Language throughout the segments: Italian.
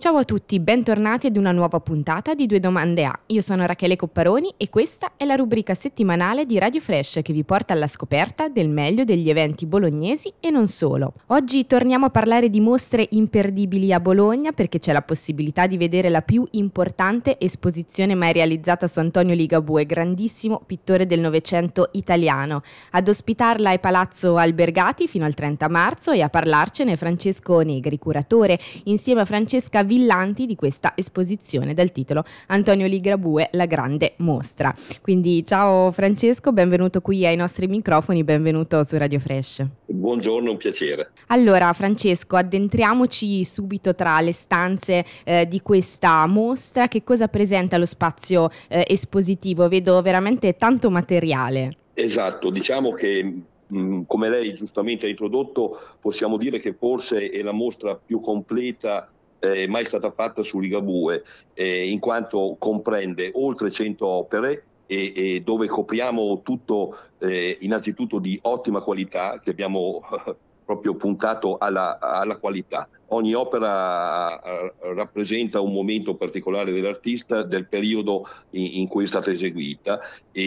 Ciao a tutti, bentornati ad una nuova puntata di Due Domande A. Io sono Rachele Copparoni e questa è la rubrica settimanale di Radio Fresh che vi porta alla scoperta del meglio degli eventi bolognesi e non solo. Oggi torniamo a parlare di mostre imperdibili a Bologna perché c'è la possibilità di vedere la più importante esposizione mai realizzata su Antonio Ligabue, grandissimo pittore del Novecento italiano. Ad ospitarla è Palazzo Albergati fino al 30 marzo e a parlarcene Francesco Negri, curatore, insieme a Francesca Villanti di questa esposizione dal titolo Antonio Ligabue, la grande mostra. Quindi ciao Francesco, benvenuto qui ai nostri microfoni, benvenuto su Radio Fresh. Buongiorno, un piacere. Allora Francesco, addentriamoci subito tra le stanze di questa mostra. Che cosa presenta lo spazio espositivo? Vedo veramente tanto materiale. Esatto, diciamo che come lei giustamente ha introdotto, possiamo dire che forse è la mostra più completa mai stata fatta su Ligabue, in quanto comprende oltre 100 opere e dove copriamo tutto innanzitutto di ottima qualità, che abbiamo proprio puntato alla qualità. Ogni opera rappresenta un momento particolare dell'artista, del periodo in cui è stata eseguita,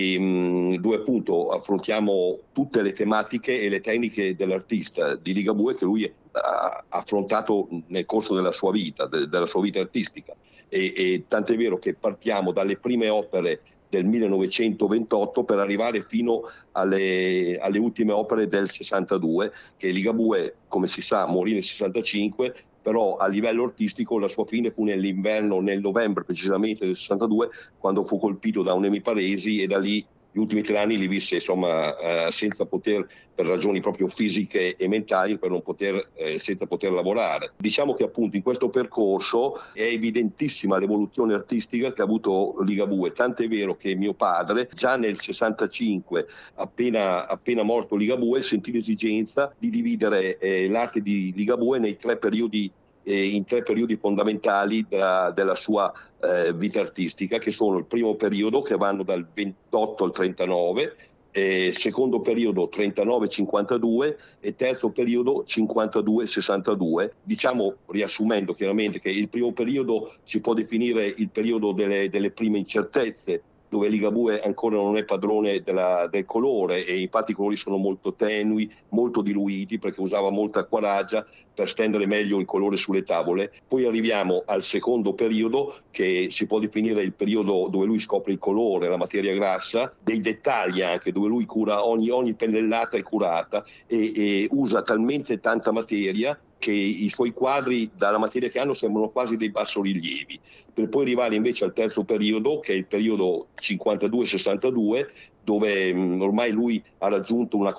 e dove appunto affrontiamo tutte le tematiche e le tecniche dell'artista di Ligabue che lui ha affrontato nel corso della sua vita, della sua vita artistica. E tant'è vero che partiamo dalle prime opere del 1928 per arrivare fino alle ultime opere del 62, che Ligabue, come si sa, morì nel 65, però a livello artistico la sua fine fu nel novembre precisamente del 62, quando fu colpito da un'emiparesi e da lì gli ultimi 3 anni li visse senza poter, per ragioni proprio fisiche e mentali, senza poter lavorare. Diciamo che appunto in questo percorso è evidentissima l'evoluzione artistica che ha avuto Ligabue, tant'è vero che mio padre già nel 65, appena morto Ligabue, sentì l'esigenza di dividere l'arte di Ligabue in 3 periodi fondamentali della sua vita artistica, che sono il primo periodo, che vanno dal 28 al 39, secondo periodo 39-52 e terzo periodo 52-62. Diciamo, riassumendo chiaramente, che il primo periodo si può definire il periodo delle prime incertezze, dove Ligabue ancora non è padrone del colore, e infatti i colori sono molto tenui, molto diluiti, perché usava molta acquaraggia per stendere meglio il colore sulle tavole. Poi arriviamo al secondo periodo, che si può definire il periodo dove lui scopre il colore, la materia grassa, dei dettagli anche, dove lui cura ogni pennellata è curata e usa talmente tanta materia che i suoi quadri, dalla materia che hanno, sembrano quasi dei bassorilievi, per poi arrivare invece al terzo periodo, che è il periodo 52-62, dove ormai lui ha raggiunto una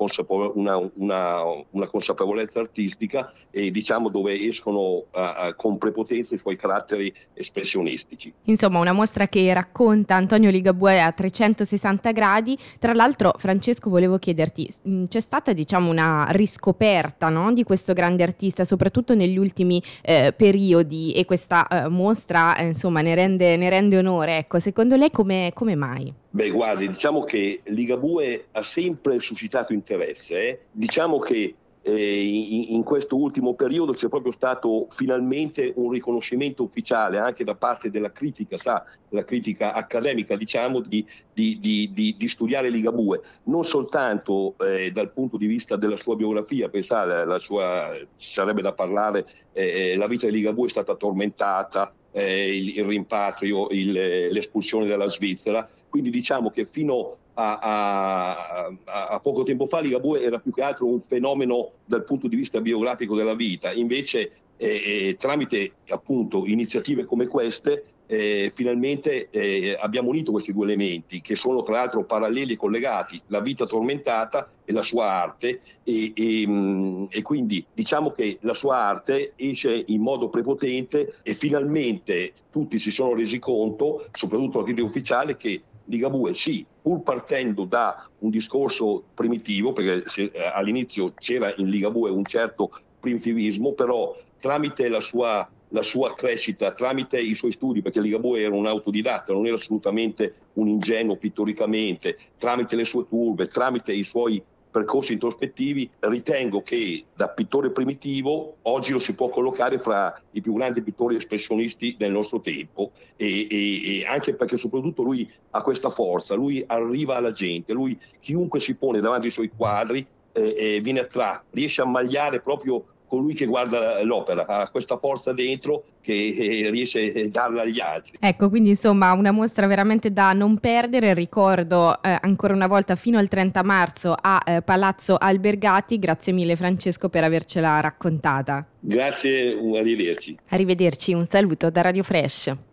consapevolezza artistica, e diciamo dove escono con prepotenza i suoi caratteri espressionistici. Insomma, una mostra che racconta Antonio Ligabue a 360 gradi. Tra l'altro, Francesco, volevo chiederti, c'è stata una riscoperta, no, di questo grande artista, soprattutto negli ultimi periodi, e questa mostra insomma ne rende onore. Ecco, secondo lei come mai? Beh, guardi, diciamo che Ligabue ha sempre suscitato interesse. Diciamo che in questo ultimo periodo c'è proprio stato finalmente un riconoscimento ufficiale anche da parte della critica, la critica accademica, diciamo, di studiare Ligabue, non soltanto dal punto di vista della sua biografia. Pensare sarebbe da parlare, la vita di Ligabue è stata tormentata, il rimpatrio, l'espulsione dalla Svizzera, quindi diciamo che fino a poco tempo fa Ligabue era più che altro un fenomeno dal punto di vista biografico della vita. Invece tramite appunto iniziative come queste finalmente abbiamo unito questi 2 elementi, che sono tra l'altro paralleli e collegati: la vita tormentata e la sua arte, e quindi diciamo che la sua arte esce in modo prepotente, e finalmente tutti si sono resi conto, soprattutto la critica ufficiale, che Ligabue, sì, pur partendo da un discorso primitivo, perché all'inizio c'era in Ligabue un certo primitivismo, però tramite la sua crescita, tramite i suoi studi, perché Ligabue era un autodidatta, non era assolutamente un ingenuo pittoricamente, tramite le sue curve, tramite i suoi percorsi introspettivi, ritengo che da pittore primitivo oggi lo si può collocare fra i più grandi pittori espressionisti del nostro tempo, e anche perché soprattutto lui ha questa forza, lui arriva alla gente, lui chiunque si pone davanti ai suoi quadri viene attratto, riesce a magliare proprio colui che guarda l'opera, ha questa forza dentro che riesce a darla agli altri. Ecco, quindi insomma una mostra veramente da non perdere. Ricordo ancora una volta fino al 30 marzo a Palazzo Albergati. Grazie mille Francesco per avercela raccontata. Grazie, arrivederci. Arrivederci, un saluto da Radio Fresh.